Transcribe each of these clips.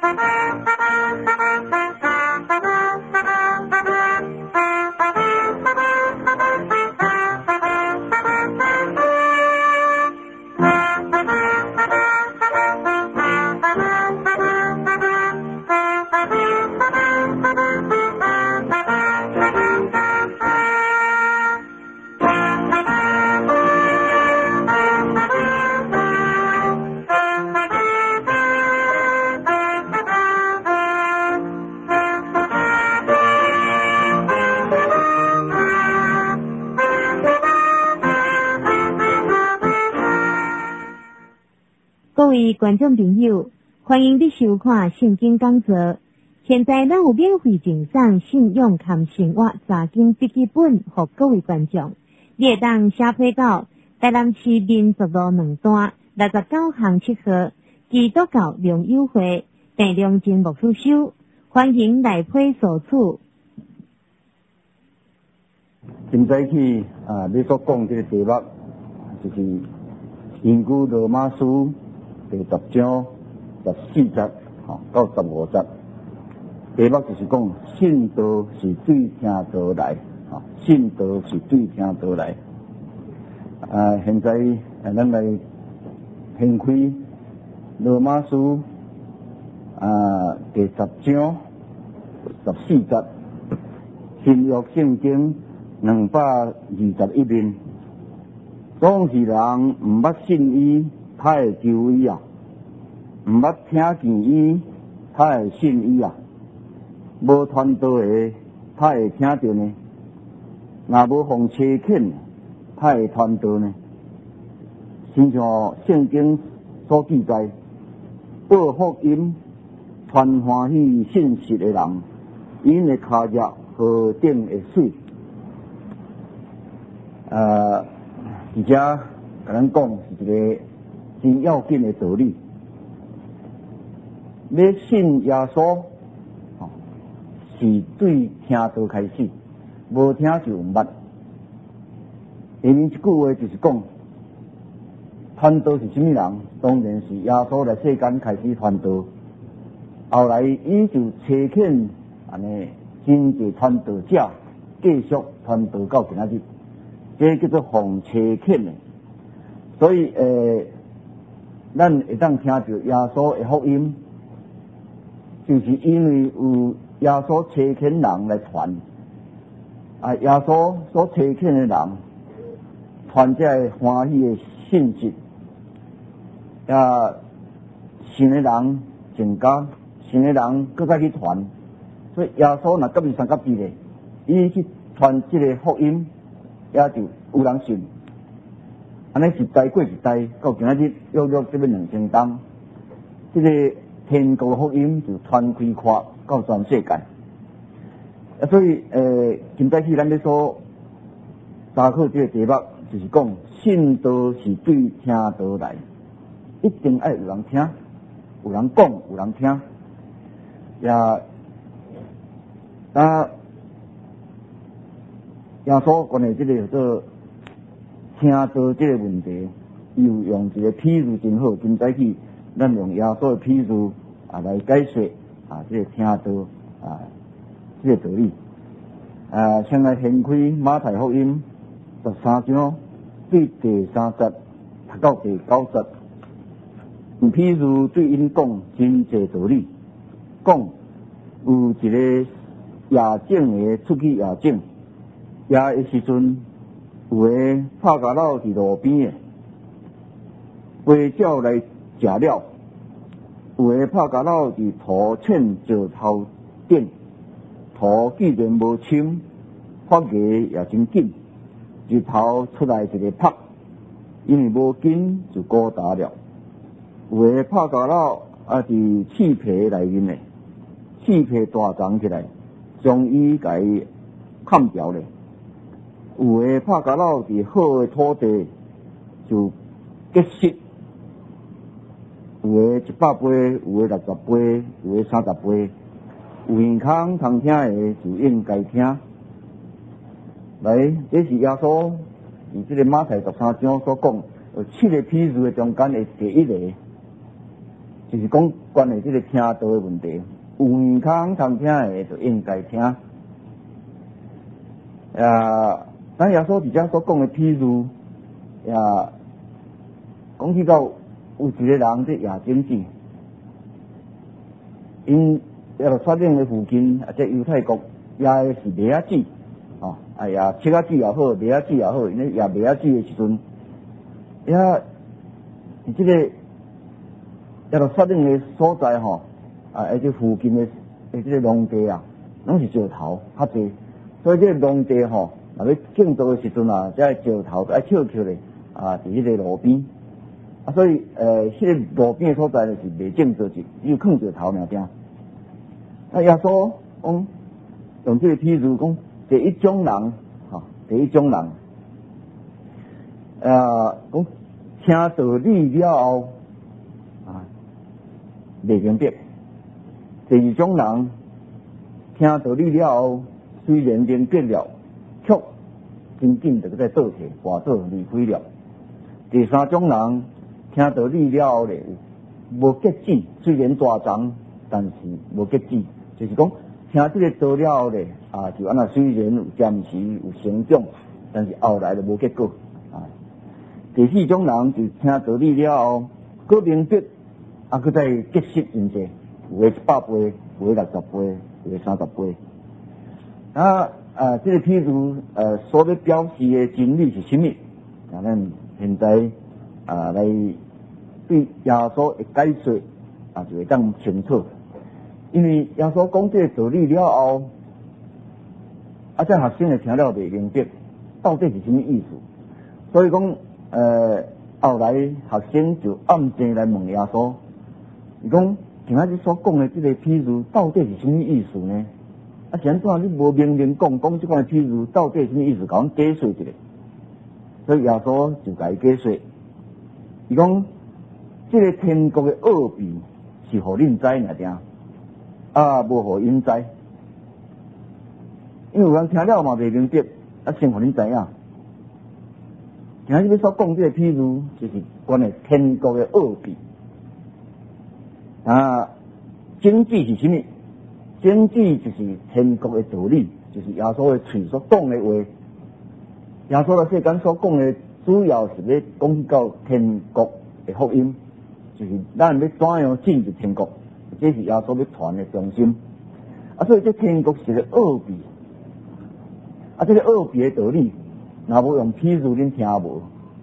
各位观众朋友，欢迎你收看圣经讲座。现在咱有免费赠送信用含生活查经笔记本给各位观众，你会当写批到台南市民族路2段69巷7号基督教良友会郑良金牧师收，欢迎来批索取。 今早起你所讲这个题目就是根据罗马书第10章14节到15节，题目就是讲信道是对听道来，信道是对听道来。现在咱来掀开罗马书第10章14节，新约圣经221面。总是人毋捌信伊，他会求伊啊；毋捌听见伊，他会信伊啊；无传道的，他会听到呢；若无奉差遣，他会传道呢。亲像圣经所记载，报福音、传欢喜信息的人，因的脚脚何等会水。而且甲咱讲是一个真要紧的道理。要信耶稣，是对听道开始，无听就毋捌。下面一句话就是讲，传道是什么人？当然是耶稣来世间开始传道，后来伊就差遣安尼真侪传道者继续传道到今仔日。这叫做奉差遣的，所以咱会当听到耶稣的福音，就是因为有耶稣差遣人来传，耶稣所差遣的人传这欢喜的信息，信的人增加，信的人搁再去传，所以耶稣若甲伊三甲2个，伊去传这个福音。也就有人信，安尼一代过一代，到今仔日约这边2000冬，这个天国福音就传开跨到全世界。所以今早起咱咧所查考这个题目，就是讲信道是对听道来，一定爱有人听，有人讲，有人听，耶稣关于这个做听道这个问题，又用一个譬喻真好。今早起咱用耶稣的譬喻来解说这个听道这个道理。先来掀开马太福音13章对第3节读到第9节，用譬喻对因讲真济道理，讲有一个夜警的出去夜警。夜的时阵，有个拍家佬伫路边的，飞鸟来食了；有个拍家佬伫土塹石头顶，土既然无深，发芽也真紧，日头出来一个拍，因为无紧就孤单了。有个拍家佬伫刺皮内面的，刺皮大长起来，将伊甲伊砍掉了。有个拍家佬伫好的土地就结实，有个100倍，有个60倍，有个30倍，有耳孔通听的就应该听。来，这是耶稣以这个马太13章所讲，7个譬喻的中间的第1个。 就是讲关于这个听道的问题，有耳孔通听的就应该听。咱耶稣伫遮所讲的譬如，讲起到有一个人在夜经济，因率领的附近这犹太国也是麦仔子，也七仔子也好，麦仔子也好，因咧也麦仔子的时阵，也伫这个率领的所在这附近的这个农地拢是石头较济，所以这个农地若要建造的时阵这石头爱翘翘咧伫迄个路边，所以迄个路边的所在就是未建造只有放石头尔定。耶稣讲用这个譬如讲，第一种人，讲听道理了后未明白；第二种人听道理了后，虽然明白了，却紧紧就再倒退，滑倒离开了。第三种人听道理了后咧，无结子，虽然大长，但是无结子。就是讲，听这个道了后咧，就安那虽然有暂时有成长，但是后来就无结果。第四种人就听道理了后，佫明白，佫再结实真济，有的100倍，有的60倍，有的30倍。这个譬如所要表示的真理是什么？咱现在来对耶稣的解说就会当清楚。因为耶稣讲这个道理了后，这学生就听了未明白，到底是什么意思？所以讲，后来学生就暗地来问耶稣，伊讲，今仔日所讲的这个譬如到底是什么意思呢？是安怎你无明明讲这款譬如到底是什么意思？甲阮解说一下。所以耶稣就甲伊解说，伊讲，这个天国的奥秘是互恁知尔定。无互因知，因为有人听了嘛未明白，先互恁知影。今仔日所讲这个譬如，就是关于天国的奥秘。经济是什么？经济就是天国的道理，就是耶稣的嘴所讲的话。耶稣在世间所讲的，主要是要讲到天国的福音，就是咱要怎样进入天国。这是耶稣要传的中心，所以这天国是个奥秘，这个奥秘的道理，若无用譬如恁听无，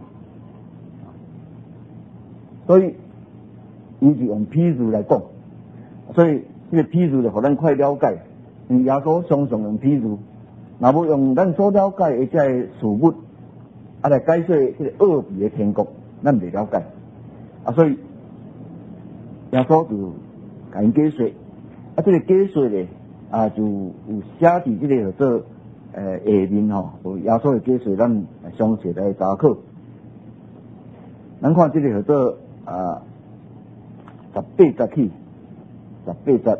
所以伊是用譬如来讲，所以这个譬如就互咱快了解，因为耶稣常常用譬如，若无用咱所了解的这个事物，来解说这个奥秘的天国，咱未了解，所以耶稣就甲因解说，这个解说咧就有写伫这个叫做下面有耶稣的解说，咱详细来查考。咱看这个叫做18节起，18节。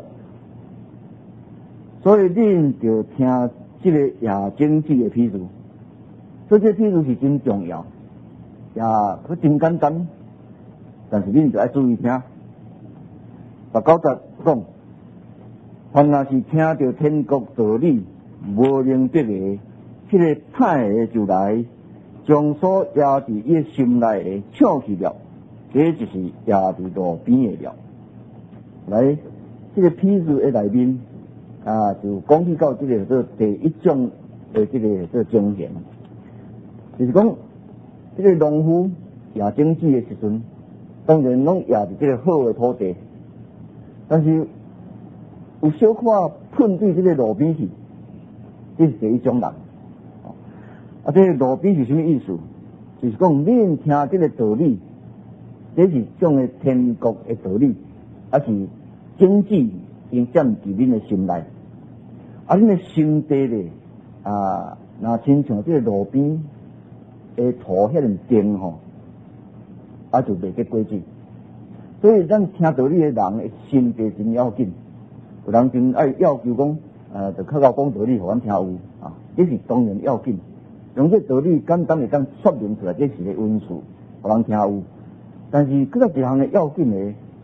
所以恁就听这个夜经济的譬如，所以这譬如是真重要，也真简单，但是恁就要注意听。19节讲，凡若是听到天国道理无明白的，这个歹的就来，将所压伫伊心内的抢去了，这就是压伫路边的了。来，这个譬如的内面就讲起到这个做第一种的这个做情形，就是讲这个农夫压经济的时阵，当然拢压伫这个好的土地。但是有小可喷对这个路边去，这是第一种人。这个路边是什么意思？就是讲恁听这个道理，这是种的天国的道理，是经济应占伫恁的心内。恁的心地咧，若亲像这个路边的土遐尼甜就袂结果子。所以咱听道理的人的心地真要紧，有人真爱要求讲，就靠讲道理，互咱听有这是当然要紧。用这道理简单的当说明出来，这是个温数，互人听有。但是搁一项的要紧的，就是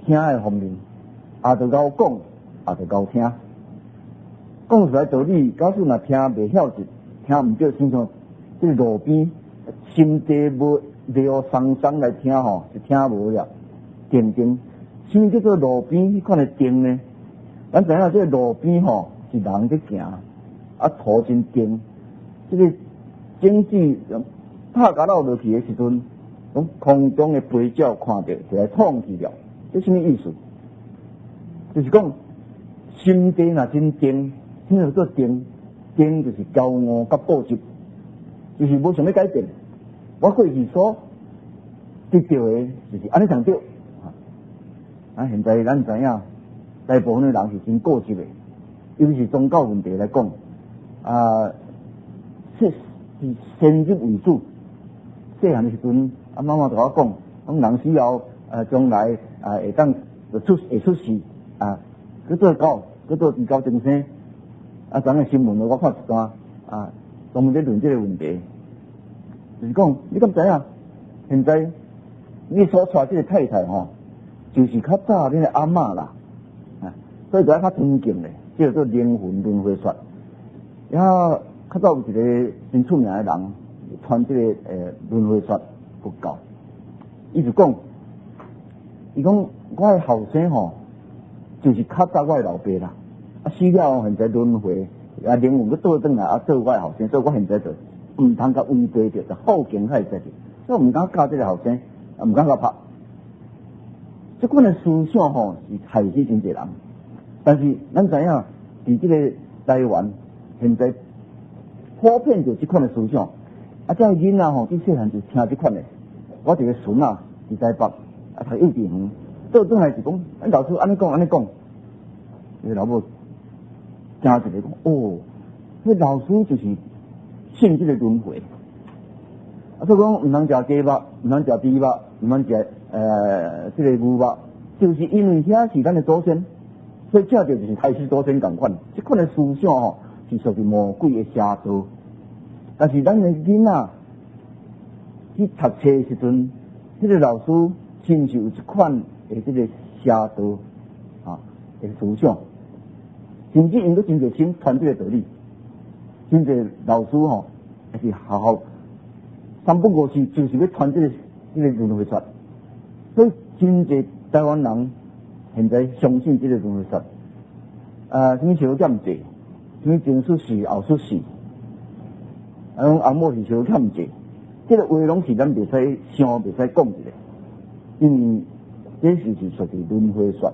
听的方面，也着够讲，也着够听。讲出来道理，假使若听袂晓得，听毋对，亲像即个路边心地无了桑桑来听吼，是听无了。定定，什么叫做路边迄款的定呢？咱知影这个路边吼是人在行，啊土真定，这个景致拍甲落落去的时阵，从空中的飞鸟看到就来创去了，这什么意思？就是讲心地若真定，什么叫做定？定就是骄傲甲固执，就是无想要改变。我过去所得到的就是安尼上对。啊，现在咱知影，大部分的人是真固执的，尤其是宗教问题来讲，是先入为主。细汉的时阵，妈妈同我讲，讲人死后，将来会当会出世，去做狗，去做地高正生。昨日新闻我看一段，专门在论这个问题，就是讲，你敢知影？现在你所娶这个太太吼。就是较早恁的阿嬷啦，所以就较尊敬咧，叫做灵魂轮回说。然后较早有一个真出名的人传这个轮回说佛教，伊就讲，伊讲我的后生吼，就是较早我的老爸啦，死了现在轮回，灵魂要倒转来做我的后生，所以我现在就唔通甲违背着，就好敬海在着，所以我唔敢教这个后生，唔敢甲拍。这款的思想吼是害死真侪人，但是咱知影，伫这个台湾现在普遍就这款的思想，这囡仔吼，伫细汉就听这款的。我一个孙仔伫台北，读幼稚园，倒转来是讲，老师安尼讲安尼讲，伊老母惊一个讲，哦，迄老师就是信这个轮回，所以讲唔通食鸡肉，唔通食猪肉，唔通食。这个牛肉，就是因为遐是咱的祖先，所以这就是太师祖先同款。这款的思想吼，是属于魔鬼的邪道。但是咱的囡仔去读册的时阵，这个老师亲像有一款的这个邪道的思想，甚至因都真侪心传这个道理，真侪老师吼，还是好好三不五时就是要传这个轮回说。所以真侪台湾人现在相信这个轮回说，什么小欠债，什么前出世后出世，后末是小欠债，这个话拢是咱袂使想袂使讲一个，因为这是属于轮回说。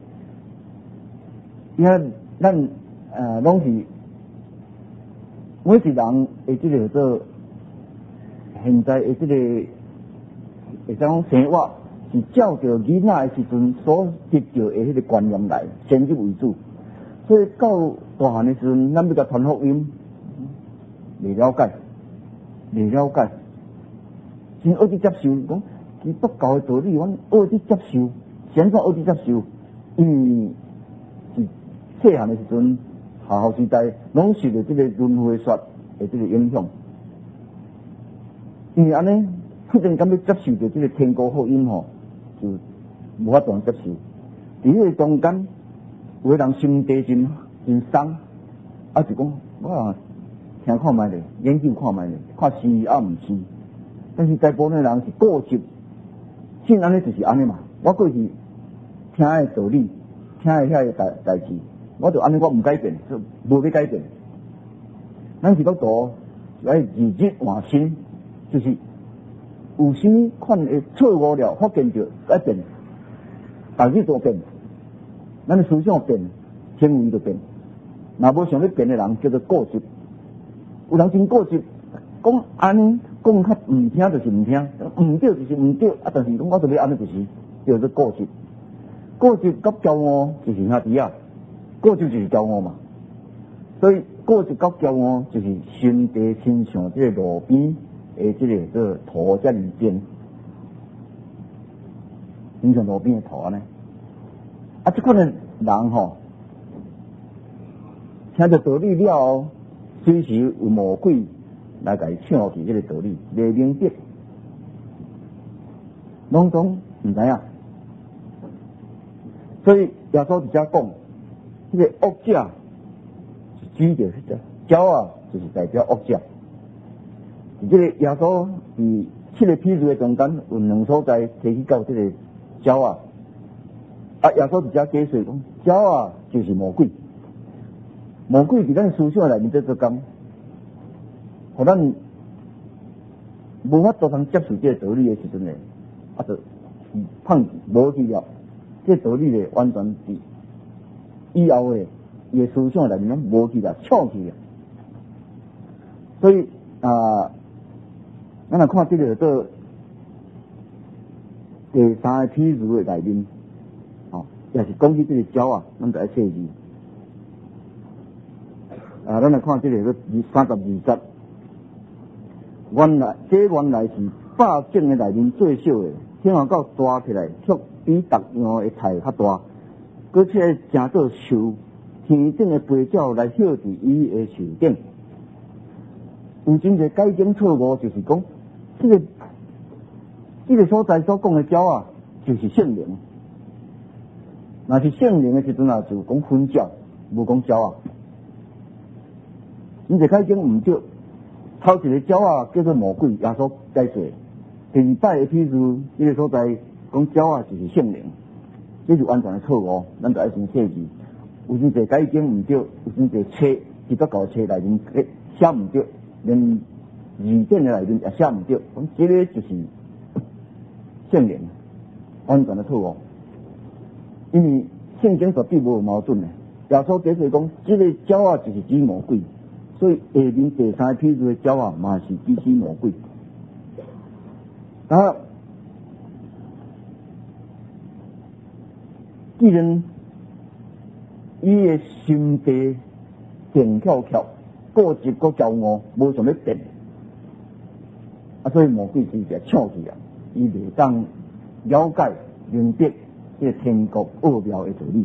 因为咱拢是每一人的这个做现在的这个会讲生活。是照着囡仔的时阵所得到的迄个观念来，先入为主。所以到大汉的时阵，咱要甲传福音，未了解，先学去接受，讲基督教的道理，阮学去接受，先从学去接受。因为是细汉的时阵，学校时代拢受到这个轮回说的这个影响，因为安尼，忽然间要接受到这个天国福音吼。就无法度接受，伫迄个中间，有的人心地真松，就讲我听看卖咧，研究看卖咧，看是毋是。但是大部分人是固执，信安尼就是安尼嘛。我过去听的道理，听的遐个代志，我就安尼，我唔改变，就无要改变。咱基督徒要日日换新，就是。有什么款的错误了，发现就改变，大日都变，咱的思想变，行为就变。若无想要变的人叫做固执，有人真固执，讲安尼讲较唔听就是唔听，唔对就是唔对，但是讲我就要安尼就是叫做固执。固执甲骄傲就是兄弟啊，固执就是骄傲嘛。所以固执甲骄傲就是心地亲像这个路边。这个个土遮尔尖，形像路边的土呢。这款的人吼，听着道理了后，随时有魔鬼来甲伊抢去这个道理，未明白，拢讲唔知影。 所以耶稣直接讲，这个恶者指着是只鸟啊，就是代表恶者。这个耶稣伫7个譬喻的中间有2所在提起到这个鸟啊，耶稣直接解释讲，鸟啊就是魔鬼，魔鬼伫咱思想内面在做工，互咱无法度通接受这个道理的时阵呢，就放弃无去了。这个道理呢，完全是以后的伊的思想内面无去了，错去了。所以咱来看这个做第3个譬喻的内面，也是讲起这个鸟啊，咱就要切记。咱来看这个32节。原来是百种的内面最小的，听话到大起来，却比逐样的菜较大，而且正做树天顶的飞鸟来歇伫伊的树顶。有真侪解经错误，就是讲这个所在所讲的鸟啊，就是圣灵。若是圣灵的时阵就讲分鸟，无讲鸟啊。真侪解经唔对。头一个鸟啊叫做魔鬼，耶稣解释。第2摆的譬喻，这个所在讲鸟啊就是圣灵，这是完全的错误，咱就要先切记。有真侪解经唔对，有真侪册基督教册内面写唔对，连字典的内面也写唔对，讲这个就是圣灵，完全的错误。因为圣经绝对无矛盾的，耶稣解释讲，这个鸟啊就是指魔鬼。所以下面第3个譬喻的鸟啊，嘛是指魔鬼。既然伊的心地静悄悄、固执、搁骄傲，无想要变，所以魔鬼是一个错去啊，伊袂当了解、明白这个天国奥妙的道理。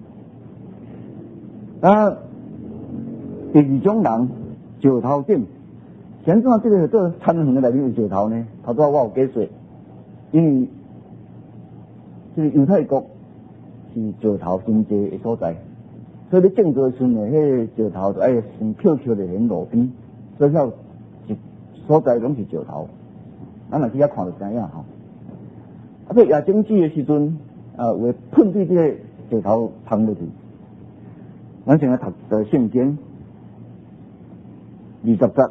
第2种人，石头顶。现在这个做参园的内面有石头呢？头拄我有解释，因为这个犹太国是石头真济的所在，所以你种植的时阵呢，迄个石头就爱生翘翘的连路边，所以有一所在拢是石头。咱若去遐看就知影吼。所以夜景子的时阵，会喷对这个石头喷落去。咱现在读的圣经。20节，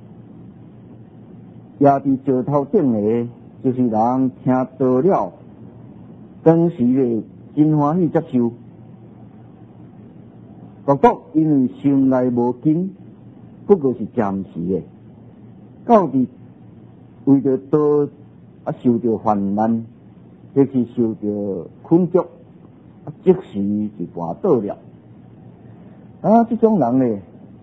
也伫石头顶的，就是人听到了，当时呢真欢喜接受，独独因为心内无根，不过是暂时的，到底为着道受到患难，或是受到困窘，即时就跋倒了。这种人呢？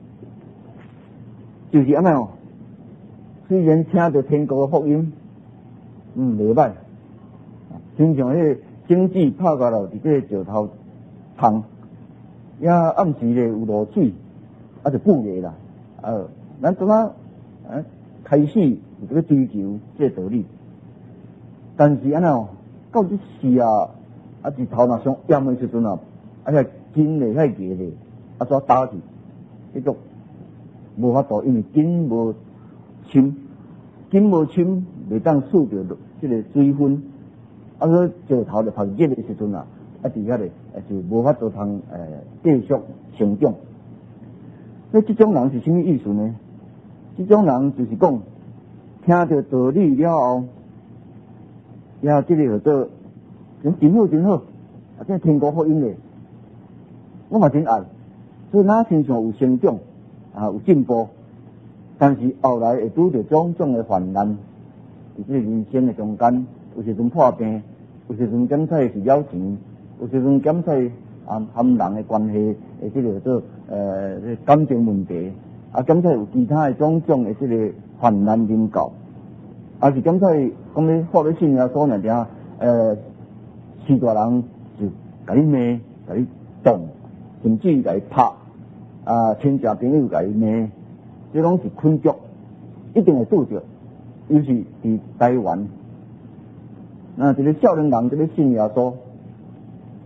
就是安尼虽然听到天国的福音，袂歹，亲像迄个经济拍过来伫这个石头旁，也暗时咧有落水，就不热啦。咱怎啊开始有这个追求这个道理，但是安尼到这时日头若上炎的时阵遐根咧遐热咧，煞打去，迄种。无法度，因为根无深，袂当受着这个水分，所以石头就晒热的时阵伫遐咧就无法度通继续成长。所以这种人是什么意思呢？这种人就是讲，听到道理了后，也这个叫做真好，这天国福音咧，我嘛真爱，所以咱身上有成长。有进步，但是后来会拄着种种的患难，伫这个人生的中间，有时阵破病，有时阵检测是了钱，有时阵检测和人的关系的这个做感情问题，检测有其他的种种的这个患难临到，是检测讲咧发咧信所那点四大人就甲你骂，甲你动，甚至甲你拍。亲戚朋友甲伊骂，这拢是困局，一定会拄着。尤其伫台湾，一个少年人这个信耶稣，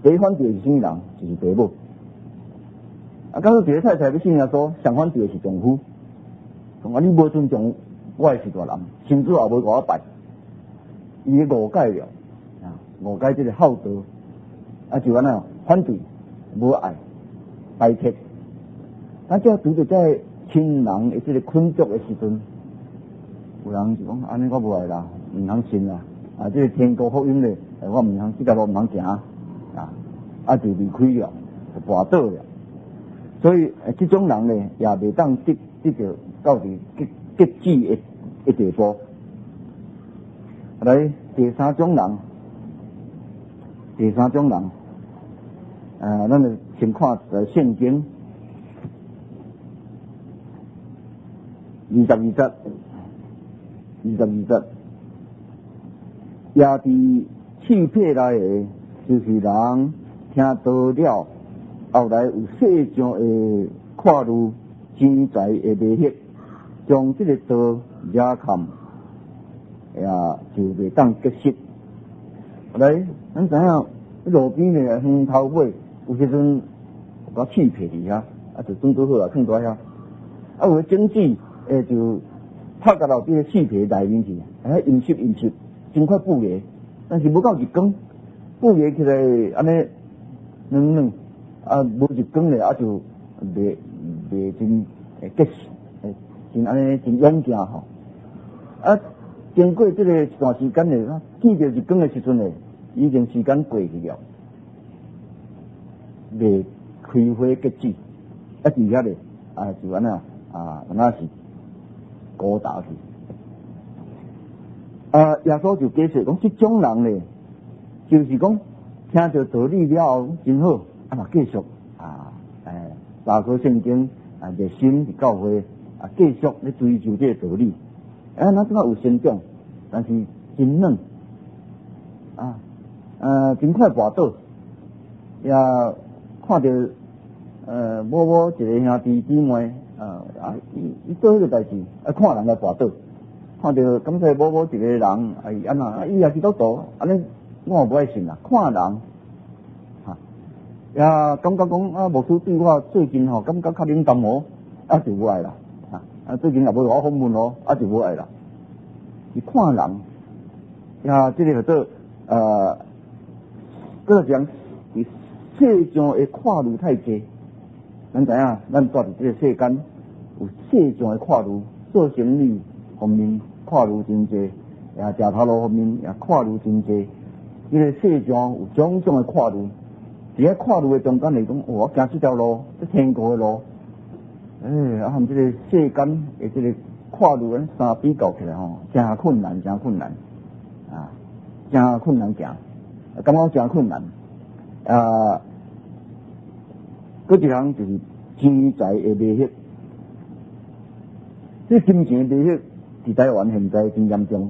第一反对是什么人？就是爸母。假如一个太太要信耶稣，上反对的是丈夫，讲你无尊重我是大人，甚至也无给我拜，伊个误解了，误解这个孝道，就安那反对，无爱，排斥。这拄着在亲人的这个困局的时阵，有人就讲安尼我无爱啦，唔通信啦，这个天国福音咧，我唔通，这条路唔通行，就离开了，就跋倒了。所以这种人呢，也未当得到到底极致的地步。来，第三种人，咱就先看圣经22节，也伫气魄内的，就是人听道了。后来有世上的看路钱财的迷惑，将这个道惹看，也就袂当结实。来，咱知影路边的园头尾，有时阵把气魄伫遐，就准做好放在遐。有经济就拍到这个气魄内面去，阴湿，真快补个，但是无够日光，补个起来安尼软。无日光咧，就袂真结实，真安尼真勇健吼。经过这个一段时间咧，见到日光的时阵咧，已经时间过去了，未开花结籽，伫遐咧，就安那是高大去。耶稣就解释讲，这种人咧，就是讲听到道理了后，真好。继续查考圣经，热心伫教会，继续咧追求这个道理。咱怎么有成长？但是真软，真快跋倒。也看到某一个兄弟姊妹，伊做迄个代志，看人来跋倒。看到感觉某一个人，伊也是倒倒，安尼我也不爱信啦。看人。也感觉讲牧师对我最近感觉较冷淡哦，就无爱啦。最近也无我访问哦，就无爱啦。是看人，这个叫做讲世上的看路太济。咱知影，咱住伫这个世间，有世上的看路，做生意方面看路真济，食头路方面也看路真济。这个世上有种种的看路。伫遐看路的中间来讲，我行这条路，这天国的路，这个世间的这个看路三比较起来真困难，真困难行，感觉真困难。嗰一项就是钱财的迷惑，这金钱的迷惑伫台湾现在真严重。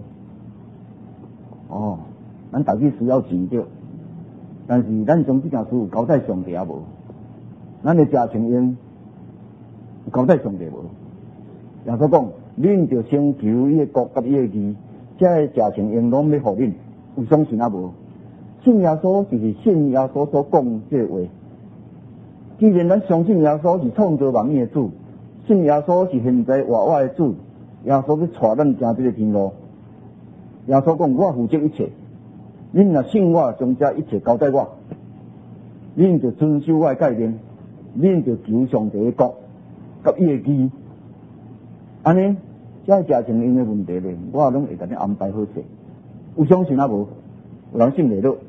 咱大家需要钱着。但是咱将这件事有交代上帝也无，咱的家庭用有交代上帝无。耶稣讲，恁着先求伊的国甲伊的义，这家庭用拢要互恁，有相信也无？信耶稣就是信耶稣所讲这个话。既然咱相信耶稣是创造万物的主，信耶稣是现在活我的主，耶稣要带咱行这个天路。耶稣讲，我负责一切。恁若信我，将这一切交代我，恁就遵守我的诫命，恁就求上帝的国，甲伊的义。安尼，这家庭因的问题咧，我拢会甲你安排好势。有相信也无，有人信袂落。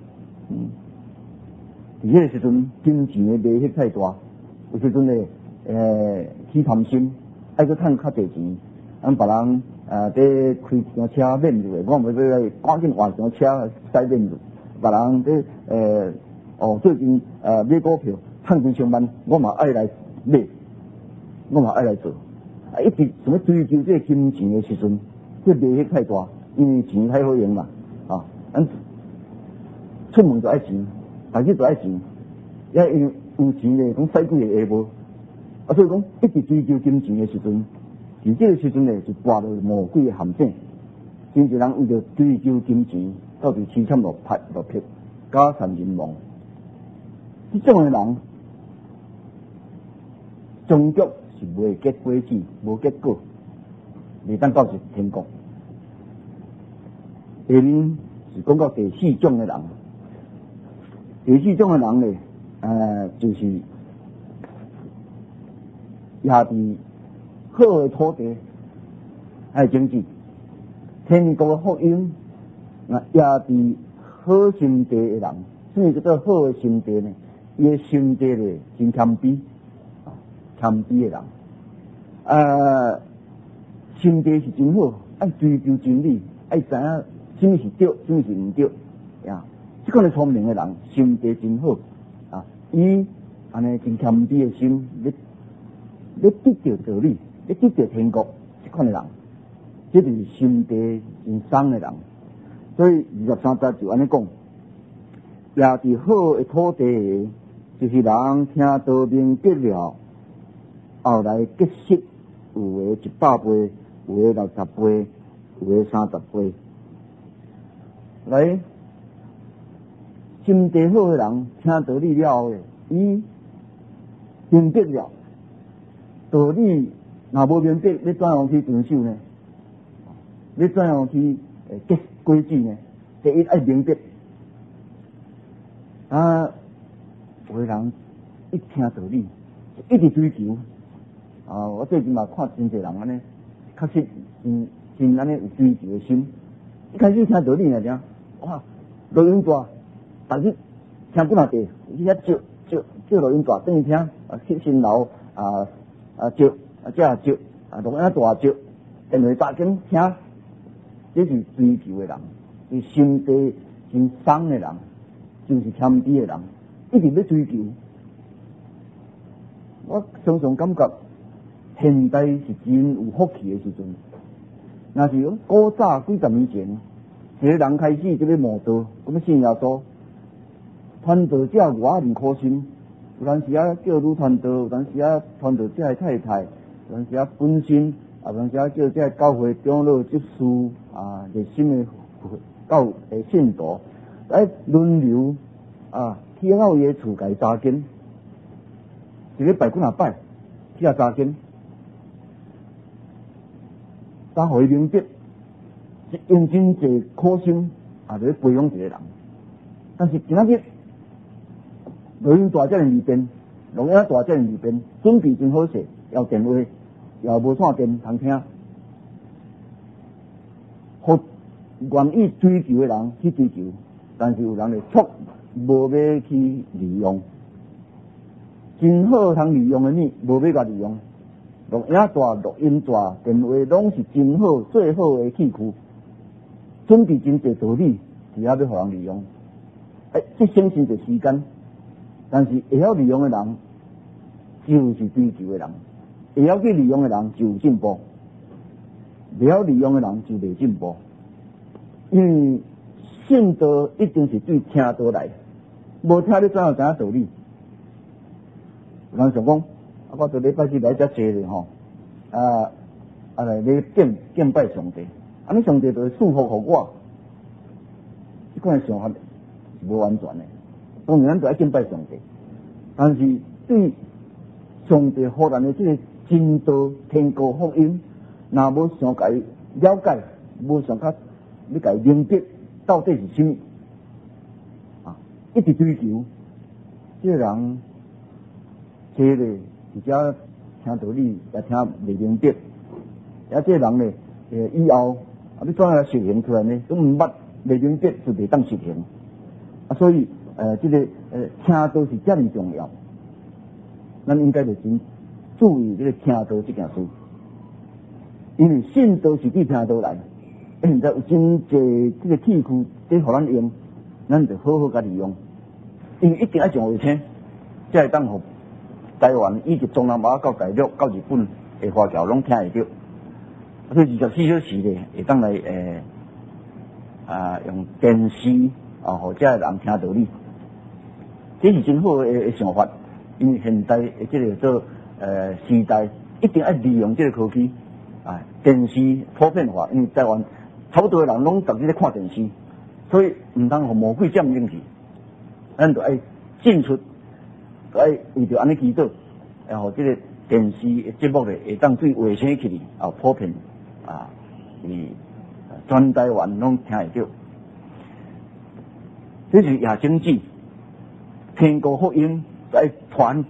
伫迄个时阵，金钱的迷惑太大，有时阵咧，起贪心，爱去趁较侪钱。别人在开一辆车免入的，我袂要赶紧换辆车使免入。别人在最近买股票趁几千万，我嘛爱来买，我嘛爱来做。一直什么追求这金钱的时阵，这迷惑太大，因为钱太好用嘛。出门就爱钱，大家就爱钱，也因为有钱咧，讲使几个下无。所以讲一直追求金钱的时阵。伫这个时阵呢，就跌入魔鬼的陷阱。真侪人为着追求金钱，到底凄惨落魄，家散人亡。 这种的人，终究是未结果子，无结果，未当到天国。下面是讲到第四种的人，第四种的人呢，就是也伫好的土地，还有经济，天国的福音，也伫好心地的人。什么叫做好的心地呢？伊的心地呢，真谦卑，谦卑的人，心地是真好，爱追求真理，爱知影什么是对，什么是唔对呀。这款的聪明的人，心地真好啊！伊安尼真谦卑的心，要得到道理，要得到天国，这款的人，这就是心地真松的人。所以23节就安尼讲，也伫好的土地，就是人听道明白了，后来结实，有的100倍，有的60倍，有的30倍。来，心地好的人听道理了后，伊明白了道理，若无明白，要怎样去遵守呢？要怎样去结果子呢？第一爱明白。有的人一听道理，一直追求。我最近嘛看真侪人安尼，确实真安尼有追求的心。一开始听道理来听，哇，录音带，逐日听几下地，你遐借录音带等于听，去新楼借，这也借，录音带借，电话打紧听，这是追求的人，是心地真松的人，就是谦卑的人，一直要追求。我常常感觉现代是真有福气的时阵。若是古早几十年前，一个人开始就要慕道，咁要信耶稣，传道者偌唔苦心，有当时叫女传道，有当时传道者的太太，有当时本身，有当时叫这教会长老执事热心的教信徒来轮流去到伊的厝家查经，一个拜几下摆，去查经，互伊明白，是用真济苦心就培养一个人。但是今仔日录音带遮尔利便，录音带遮尔利便，准备真好势，要电话，也无线电通听，互愿意追求的人去追求，但是有人会错，无要去利用。真好通利用的物，无要甲利用。录音带、录音带、电话，拢是真好、最好的器具，准备真济道理，只要互人利用。这省真济时间，但是会晓利用的人，就是追求的人；会晓去利用的人，就有进步；袂晓利用的人，就袂进步。因为信道一定是对听道来，无听你怎样知影道理？有人想讲，我这礼拜日来遮坐咧吼，来敬拜上帝，尼上帝就会祝福互我。这款想法是无完全的，当然咱就爱敬拜上帝，但是对上帝互咱的这个真道天国福音，若无想甲伊了解，无想较要甲伊明白到底是什么一直追求，这个人坐咧而且听道理也听未明白，这个人呢以后你怎样来实行出来呢？都唔捌未明白就袂当实行所以这个听道是遮尔重要，咱应该就真注意这个听道这件事，因为信道是对听道来，现在有真济这个器具在互咱用，咱就好好甲利用，因为一定要上会听，才会当互台湾以及中南亚到大陆到日本的华侨拢听会到，所以24小时咧会当来用电视互遮个人听道理，这是真好的想法。因为现代的这个做时代，一定要利用这个科技电视普遍化，因为台湾差不多的人拢逐日咧看电视，所以唔通互魔鬼占进去，咱就要进出爱为着安尼祈祷，然后这个电视的节目咧会当对卫星起哩，啊普遍啊，全台湾拢听会到。这是夜经济，天国福音在传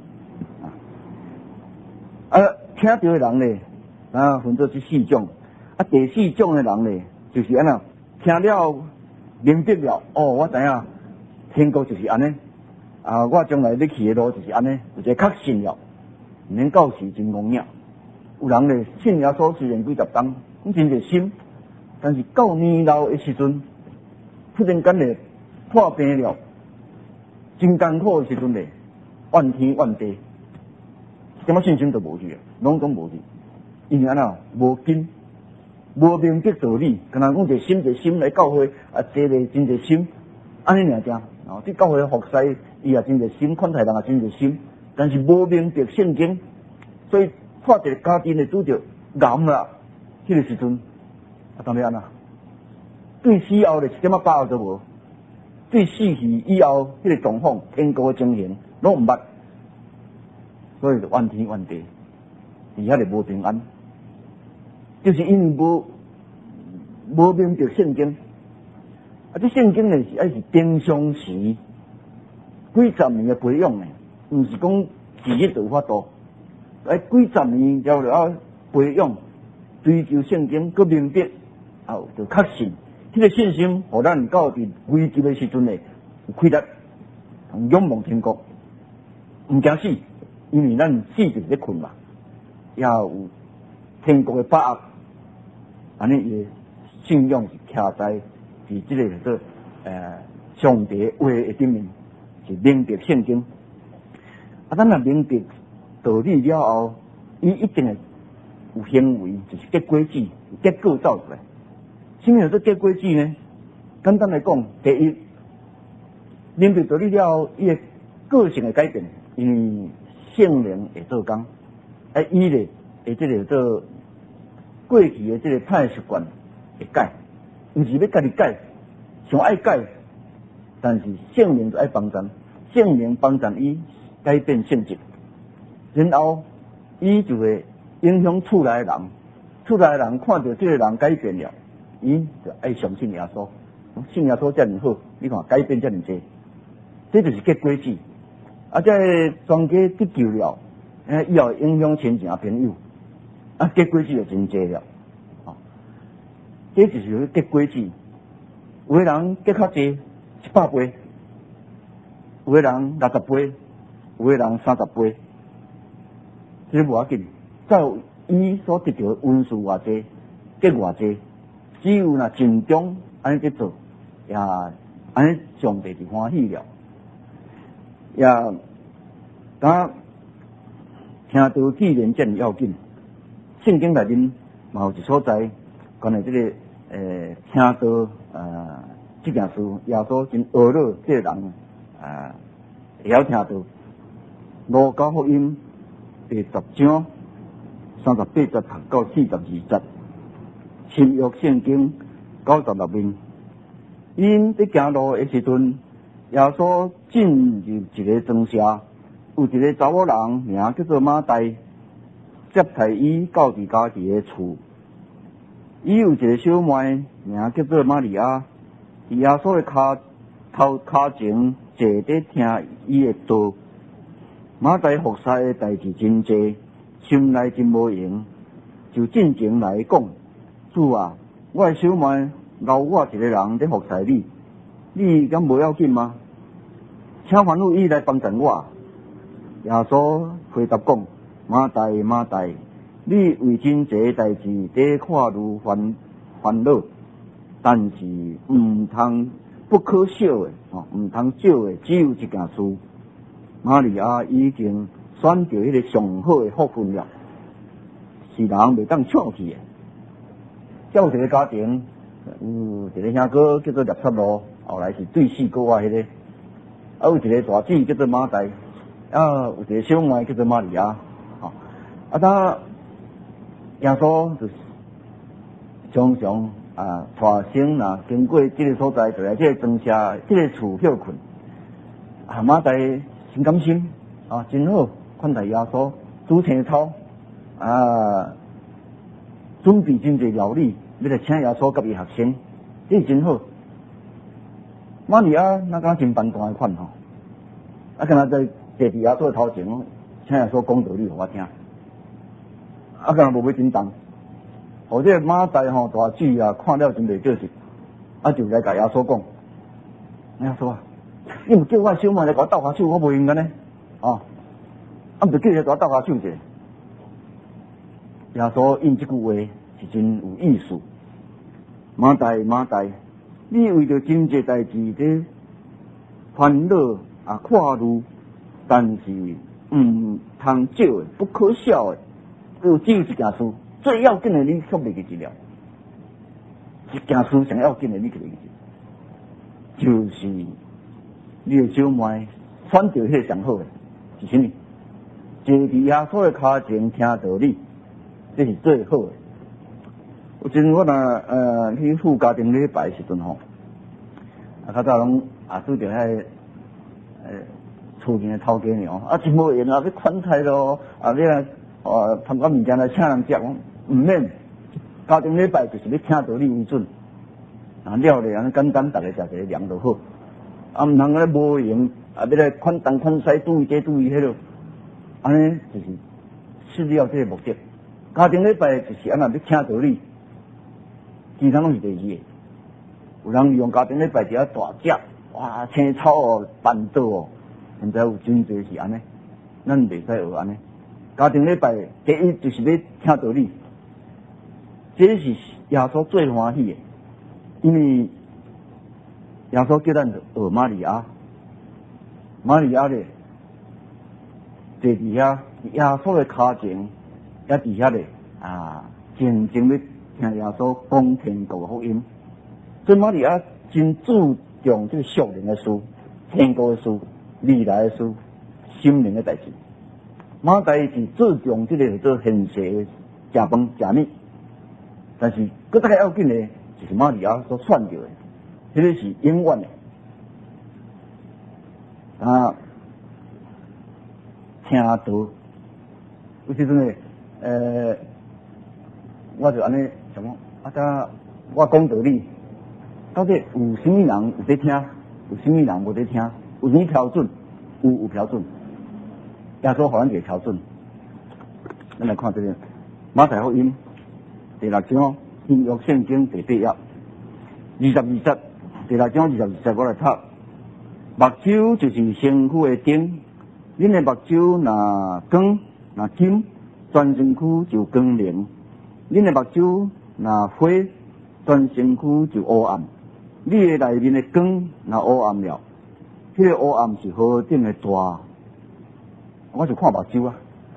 啊，听到的人咧，分做这4种，第4种的人咧，就是安那听了明白了，我知影天国就是安尼，我将来要去的路就是安尼，有一个确信了，毋免到时真戆影。有人咧信耶稣虽然几十冬，真热心，但是到年老的时阵，突然间咧破病了，真艰苦的时阵咧，怨天怨地。什么信心都无去，拢讲无去，因为安那无根，无明白道理，敢若讲一个心来教会，坐咧真热心，安尼尔正。伫教会服侍，伊也真热心，款待人也真热心，但是无明白圣经，所以破一个家庭咧拄着癌啦，迄个时阵，当然安那，对死后咧一点把握都无，对死去以后迄个状况，天国的情形拢毋捌。所以就怨天怨地，伫遐就无平安，就是因为无明白圣经，这圣经呢是爱是平常时几十年的培养呢，毋是讲一日就有法度，几十年了了培养，追求圣经，佮明白，就确信，迄个信心，互咱到伫危急的时阵呢，有气力，仰望天国，毋惊死。因为咱死就是咧困嘛，也有天国的把握，安尼伊信仰是徛在伫这个叫做上帝话的顶面，是明白圣经。咱若明白道理了后，伊一定会有行为，就是结果子，结果走出来。什么叫做结果子呢？简单来讲，第一，明白道理了后，伊的个性会改变，因为圣灵会做工，伊咧会这个做过去的这个歹习惯会改，毋是要家己改，想爱改，但是圣灵就爱帮助，圣灵帮助伊改变性质，然后伊就会影响厝内的人，厝内的人看到这个人改变了，伊就爱相信耶稣，信耶稣遮尔好，你看改变遮尔济，这就是结果子。这全家得救了，以后影响亲情朋友，结果子就真济了。这就是结果子。有的人结较济，100倍；有的人60倍；有的人30倍。这无要紧，照伊所得到的恩赐偌济，结偌济，只有若尽忠安尼去做，也安尼上帝就欢喜了。也听到纪念真要紧，圣经内面嘛有一所在，关于这个听到这件事，耶稣真懊恼这个人会晓听到。路加福音第10章38节到42节，新约圣经96面，因伫行路的时阵。耶稣进入一个庄舍，有一个查某人名叫做马大，接待伊到伫家己的厝。伊有一个小妹名叫做玛利亚，伫耶稣的脚前坐伫听伊的道。马大服侍的代志真济，心内真无闲，就进前来讲：主啊，我的小妹留我一个人咧服侍你。你敢无要紧吗？请吩咐伊来帮助我。耶稣回答讲：马大，马大，你为真济代志在看如烦恼，但是毋通不可少的，毋通少的，只有一件事。玛利亚已经选择迄个上好的福分了，是人袂当抢去的。有一个家庭，有一个兄哥叫做列撒罗。后来是对死过啊，迄个，有一个大姊叫做马大，有一个小妹叫做玛利亚，他耶稣就是常常带先经过这个所在，就来这个庄舍、这个厝休困。马大真甘心， 啊，真好，款待耶稣，煮青草啊，准备真侪料理，要来请耶稣甲伊学生，这真好。玛利亚那敢真办大的款吼，啊，敢若在坐伫耶稣的头前，请耶稣讲道理互我听，啊，敢若无要真动。或者马大吼大姊啊，看了真袂叫实，啊就来甲耶稣讲，耶稣啊，你毋叫我小妹来甲我斗下手，我袂用个呢，哦，啊毋就叫伊来甲我斗下手者。耶稣应即句话是真有意思。马大，你为着真济代志咧烦恼啊跨路，但是通少的不可少的，只有一件事。最要紧的你却袂记得了，一件事上要紧的你却袂记得，就是你的小妹选择迄上好的是啥物？坐伫耶稣的脚前听道理，这是最好的。有阵我去赴家庭礼拜时阵吼，较早拢拄着迄厝边的头家娘，真无闲要款待咯，要参加物件来请人食，毋免家庭礼拜就是要听道理为准，了咧安尼简单，大家食一个凉就好，毋通咧无闲要来款东款西，注意这注意迄落，安尼就是失了这个目的。家庭礼拜就是安那要听道理，其他拢是第二个。有人利用家庭礼拜伫遐大食，哇，青草哦，板豆哦，现在有真侪是安尼，咱袂使学安尼。家庭礼拜第一就是要听道理，这是耶稣最欢喜的，因为耶稣叫咱学玛利亚，玛利亚咧坐伫遐耶稣的脚前，也伫遐咧静静咧听耶稣讲天国的福音。所以玛利亚真注重这个属灵的事、天国的事、未来的事、心灵的代志。马大是注重这个做现实的食饭食物，但是更加要紧的，就是玛利亚所选择的，这个是永远的听道。有时阵我就安尼想讲，我讲道理，到底有啥物人有在听，有啥物人无在听，有啥标准，有标准。耶稣互咱一个标准，咱来看这个马太福音第6章新约圣经第8页20第6章20我来读。目睭就是身躯的灯，恁的目睭若光若金，全身躯就光明；恁的目睭若火，全身躯就黑暗。你的内面的光若黑暗了，迄个黑暗是何等的大？我就看目睭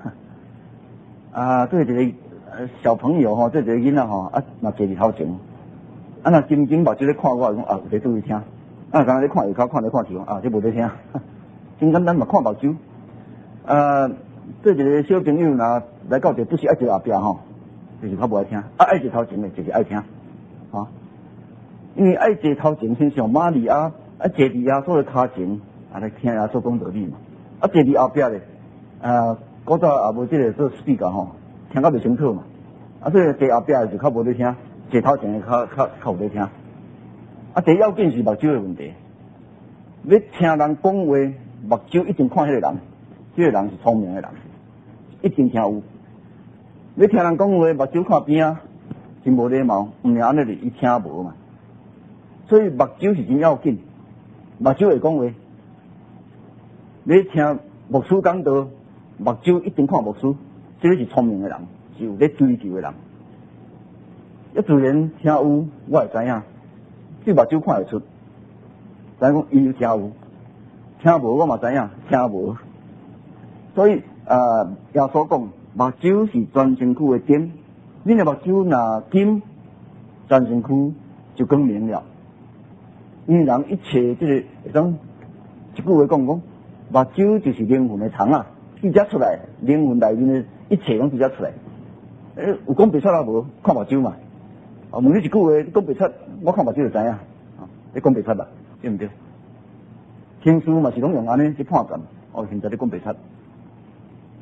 对一个小朋友吼，对一个囡仔吼，若坐伫头前，若静静目睭咧看我，讲有在注意听，刚刚咧看下骹，看来看去，这无在听，真简单嘛，看目睭。对一个小朋友若来到这不是爱坐后壁吼，就是较无爱听；爱坐头前的，就是爱听，因为爱坐头前，先像玛利亚坐伫耶稣的脚前，来听耶稣讲道理嘛。坐伫后壁咧。古早也无这个做 speaker 吼，听较袂清楚嘛。所以坐后壁就较无在听，坐头前的较有在听。第一要紧是目睭的问题。要听人讲话，目睭一定看迄个人，这个人是聪明的人，一定听有。要听人讲话，目睭看边真无礼貌，毋然安尼伊听无嘛。所以目睭是真要紧，目睭会讲话。要听牧师讲道。目睭一定看牧师，这个是聪明的人，是有在追求的人。自然听有，我会知影，这目睭看会出，但讲伊有听有，听无我嘛知影，听无。所以耶稣讲，目睭是全身躯的灯，恁的目睭若金，全身躯就光明了。因为人一切这个会当一句话讲，目睭就是灵魂的窗啊。直接出来，灵魂内面的一切拢直接出来。有讲白出啊无？看目睭嘛。问你一句话，你讲白出，我看目睭就知影。你讲白出啦，对毋对？天书嘛是拢用安尼去判断。现在你讲白出，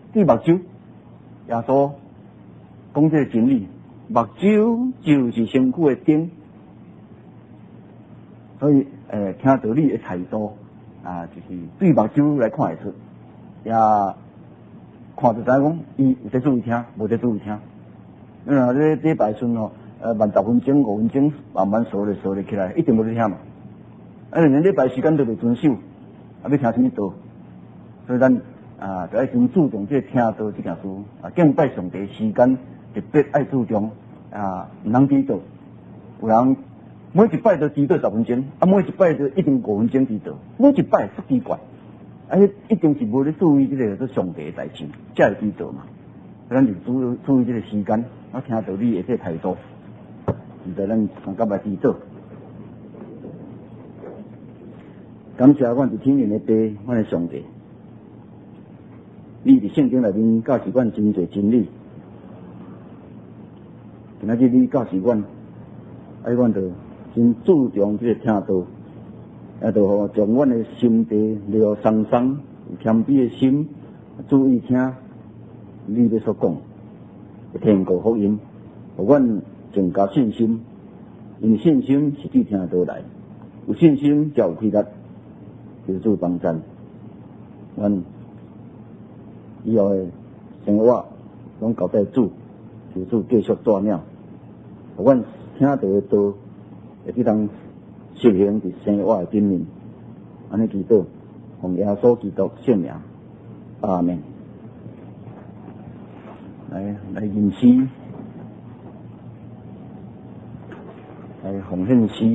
对目睭，耶稣讲这个真理，目睭就是身躯的灯，所以听道理的态度就是对目睭来看会出，也看就知讲伊有在注意听，无在注意听。这礼拜顺慢10分钟、5分钟，慢慢数咧起来，一定无在听嘛。连礼拜时间都未遵守，要听什么道？所以咱就要先注重这听道这件事敬拜上帝时间特别爱注重唔通迟到。有人每一摆都迟到10分钟，每一摆都一定5分钟迟到，每一摆不奇怪。一定是无咧注意这个上帝的代志，才会迟到嘛。咱就注意这个时间，听道理的这个态度，现在咱上甲来迟到。感谢阮伫天灵的爸，阮的上帝。你伫圣经内面教示阮真侪真理，今仔日你教示阮，阮就真注重这个听道，就将阮的心地了松松，有谦卑的心，注意听你的所讲的天国福音，互阮增加信心，因为信心是对听道来，有信心才有气力。求主帮赞，阮以后的生活拢交代主，求主继续带领，互阮听到的道会去当实行伫生活的顶面。安尼祈祷，奉耶稣基督圣名，阿门。来吟诗，来奉献诗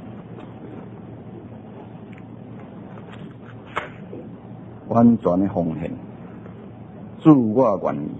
完全的奉献，主我愿意。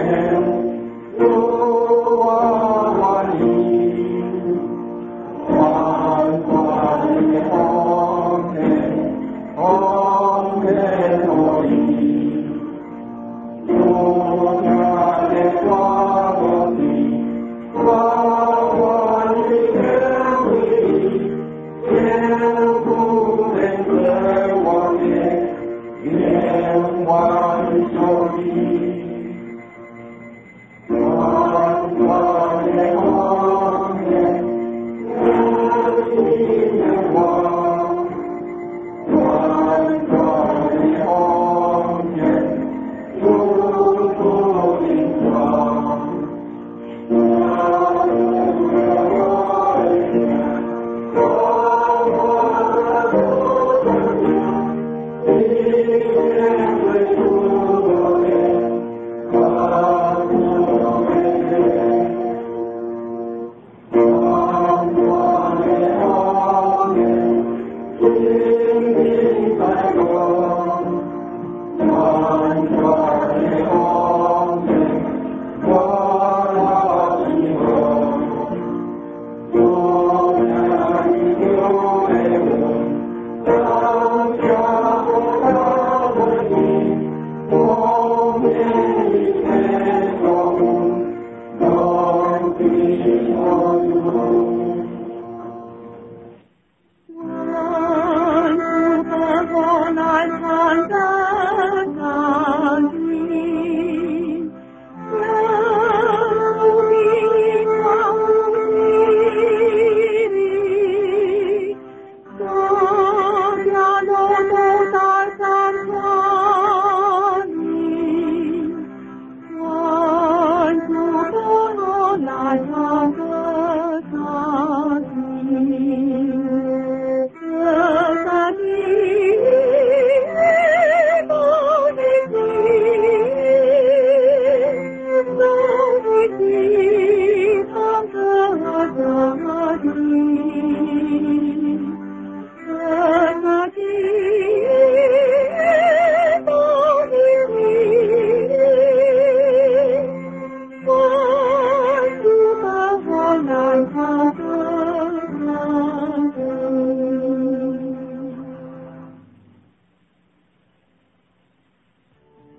我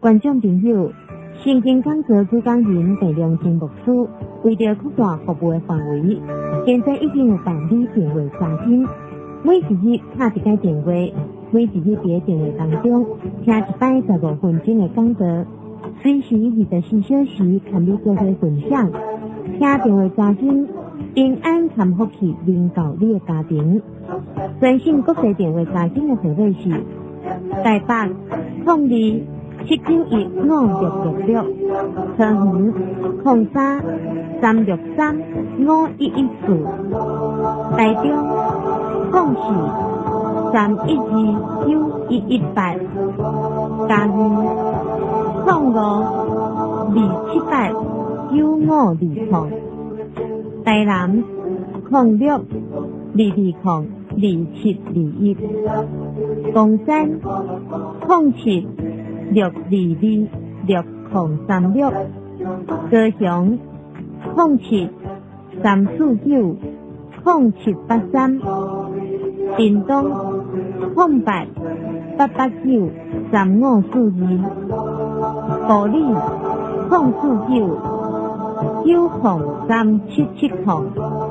观众朋友，圣经讲座主讲人陈良清牧师为着扩大服务的范围，现在已经有办理电话查询。每一日打一个电话，每一日在电话当中听一摆15分钟的讲座，随时24小时跟你做伙分享。听电话查询，平安和福气领导你的家庭。专线国际电话查询的号码是台北02-791-5666，桃园03-363-5114，台中04-312-9118，嘉义05-278-9520，台南06-220-2721，公山07-622-6036，高雄07-349-0783，屏东08-889-3542，埔里0499-903770。